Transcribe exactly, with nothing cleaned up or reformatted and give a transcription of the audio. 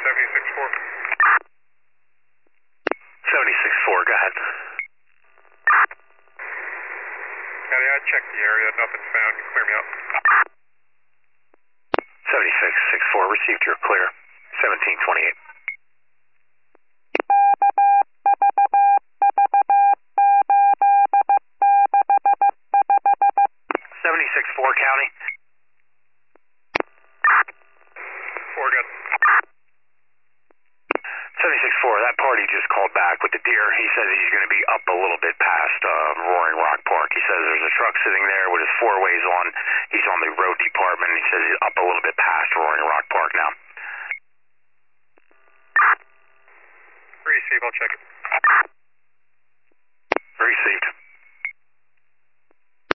seventy-six four. seventy-six four, go ahead. Scotty, I checked the area, nothing's found. You clear me out. seventy-six six four, received your clear. seventeen twenty-eight. seventy-six four, County. four, good. seventy-six four, that party just called back with the deer. He says he's going to be up a little bit past uh, Roaring Rock Park. He says there's a truck sitting there with his four ways on. He's on the road department. He says he's up a little bit past